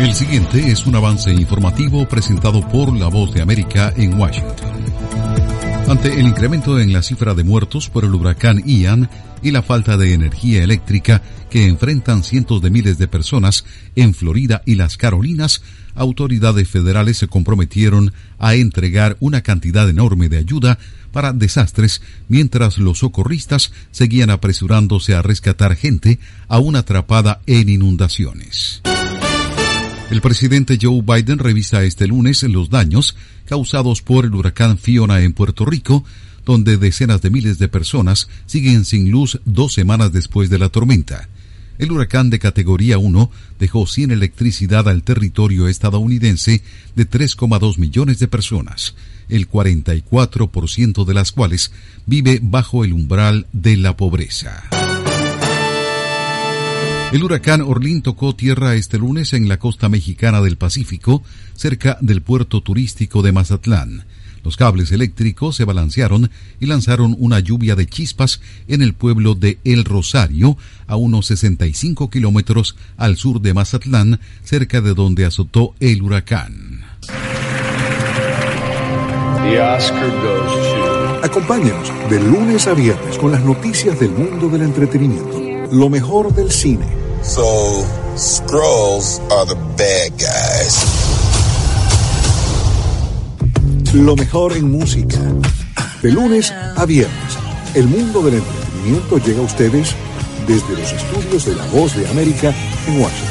El siguiente es un avance informativo presentado por La Voz de América en Washington. Ante el incremento en la cifra de muertos por el huracán Ian y la falta de energía eléctrica que enfrentan cientos de miles de personas en Florida y las Carolinas, autoridades federales se comprometieron a entregar una cantidad enorme de ayuda para desastres, mientras los socorristas seguían apresurándose a rescatar gente aún atrapada en inundaciones. El presidente Joe Biden revisa este lunes los daños causados por el huracán Fiona en Puerto Rico, donde decenas de miles de personas siguen sin luz 2 semanas después de la tormenta. El huracán de categoría 1 dejó sin electricidad al territorio estadounidense de 3,2 millones de personas, el 44% de las cuales vive bajo el umbral de la pobreza. El huracán Orlín tocó tierra este lunes en la costa mexicana del Pacífico, cerca del puerto turístico de Mazatlán. Los cables eléctricos se balancearon y lanzaron una lluvia de chispas en el pueblo de El Rosario, a unos 65 kilómetros al sur de Mazatlán, cerca de donde azotó el huracán. The Oscar goes to... Acompáñanos de lunes a viernes con las noticias del mundo del entretenimiento. Lo mejor del cine. So, Skrulls are the bad guys. Lo mejor en música. De lunes a viernes, el mundo del entretenimiento llega a ustedes desde los estudios de La Voz de América en Washington.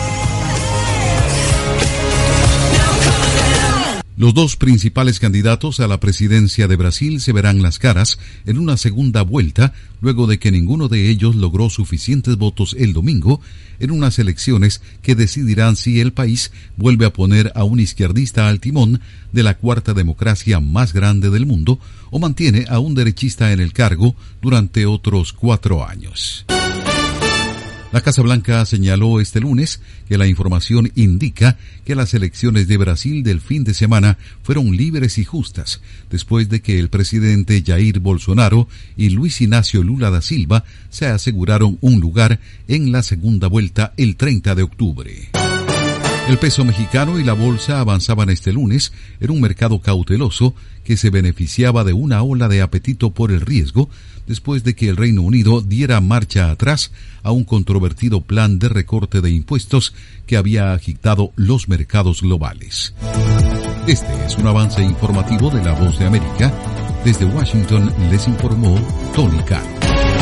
Los dos principales candidatos a la presidencia de Brasil se verán las caras en una segunda vuelta, luego de que ninguno de ellos logró suficientes votos el domingo en unas elecciones que decidirán si el país vuelve a poner a un izquierdista al timón de la cuarta democracia más grande del mundo o mantiene a un derechista en el cargo durante otros 4 años. La Casa Blanca señaló este lunes que la información indica que las elecciones de Brasil del fin de semana fueron libres y justas, después de que el presidente Jair Bolsonaro y Luis Ignacio Lula da Silva se aseguraron un lugar en la segunda vuelta el 30 de octubre. El peso mexicano y la bolsa avanzaban este lunes en un mercado cauteloso que se beneficiaba de una ola de apetito por el riesgo después de que el Reino Unido diera marcha atrás a un controvertido plan de recorte de impuestos que había agitado los mercados globales. Este es un avance informativo de La Voz de América. Desde Washington les informó Tony Cano.